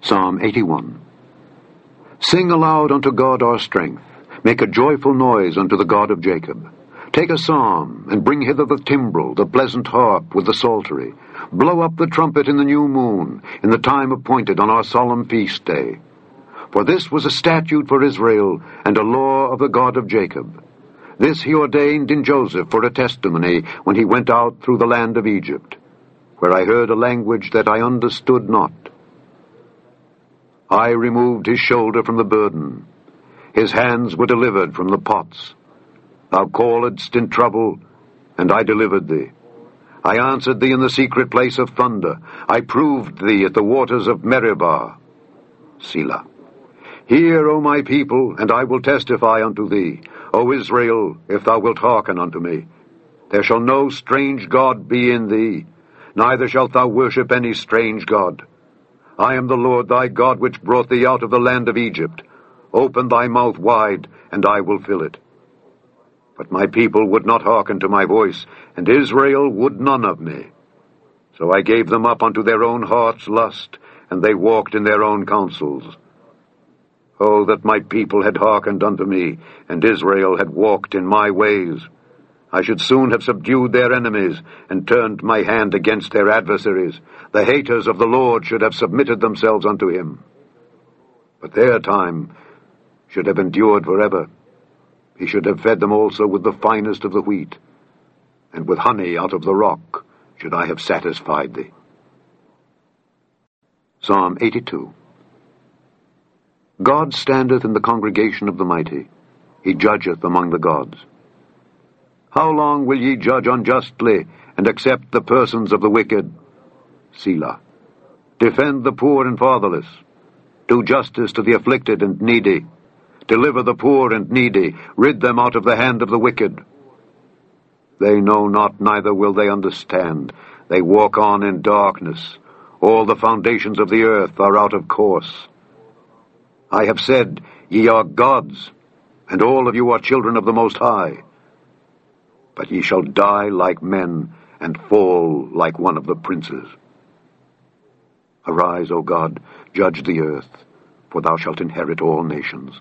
Psalm 81. Sing aloud unto God our strength. Make a joyful noise unto the God of Jacob. Take a psalm, and bring hither the timbrel, the pleasant harp with the psaltery. Blow up the trumpet in the new moon, in the time appointed on our solemn feast day. For this was a statute for Israel, and a law of the God of Jacob. This he ordained in Joseph for a testimony when he went out through the land of Egypt, where I heard a language that I understood not. I removed his shoulder from the burden. His hands were delivered from the pots. Thou calledst in trouble, and I delivered thee. I answered thee in the secret place of thunder. I proved thee at the waters of Meribah. Selah. Hear, O my people, and I will testify unto thee. O Israel, if thou wilt hearken unto me. There shall no strange god be in thee, neither shalt thou worship any strange god. I am the Lord thy God, which brought thee out of the land of Egypt. Open thy mouth wide, and I will fill it. But my people would not hearken to my voice, and Israel would none of me. So I gave them up unto their own heart's lust, and they walked in their own counsels. Oh, that my people had hearkened unto me, and Israel had walked in my ways. I should soon have subdued their enemies, and turned my hand against their adversaries. The haters of the Lord should have submitted themselves unto him. But their time should have endured forever. He should have fed them also with the finest of the wheat, and with honey out of the rock should I have satisfied thee. Psalm 82. God standeth in the congregation of the mighty. He judgeth among the gods. How long will ye judge unjustly, and accept the persons of the wicked? Selah. Defend the poor and fatherless. Do justice to the afflicted and needy. Deliver the poor and needy. Rid them out of the hand of the wicked. They know not, neither will they understand. They walk on in darkness. All the foundations of the earth are out of course. I have said, Ye are gods, and all of you are children of the Most High. But ye shall die like men, and fall like one of the princes. Arise, O God, judge the earth, for thou shalt inherit all nations.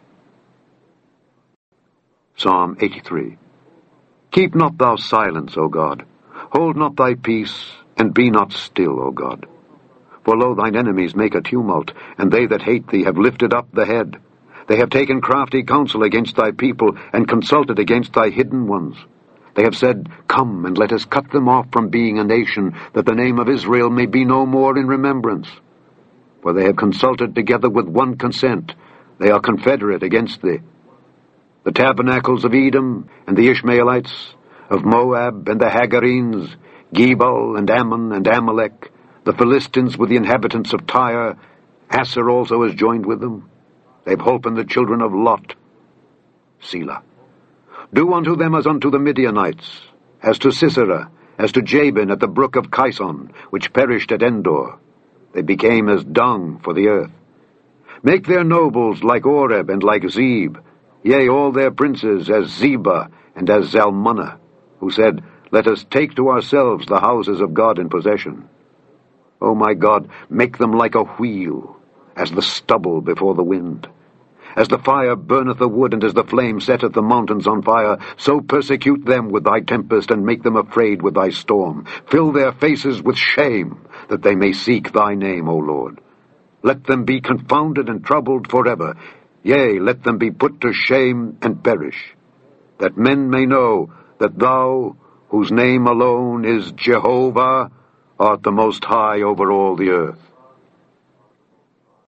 Psalm 83. Keep not thou silence, O God. Hold not thy peace, and be not still, O God. For lo, thine enemies make a tumult, and they that hate thee have lifted up the head. They have taken crafty counsel against thy people, and consulted against thy hidden ones. They have said, Come, and let us cut them off from being a nation, that the name of Israel may be no more in remembrance. For they have consulted together with one consent. They are confederate against thee. The tabernacles of Edom, and the Ishmaelites, of Moab, and the Hagarenes, Gebal, and Ammon, and Amalek, the Philistines with the inhabitants of Tyre, Asser also is joined with them. They have holpen the children of Lot. Selah. Do unto them as unto the Midianites, as to Sisera, as to Jabin at the brook of Kison, which perished at Endor. They became as dung for the earth. Make their nobles like Oreb and like Zeb, yea, all their princes as Zebah and as Zalmunna, who said, Let us take to ourselves the houses of God in possession. O my God, make them like a wheel, as the stubble before the wind. As the fire burneth the wood, and as the flame setteth the mountains on fire, so persecute them with thy tempest, and make them afraid with thy storm. Fill their faces with shame, that they may seek thy name, O Lord. Let them be confounded and troubled forever. Yea, let them be put to shame and perish, that men may know that thou, whose name alone is Jehovah, art the Most High over all the earth.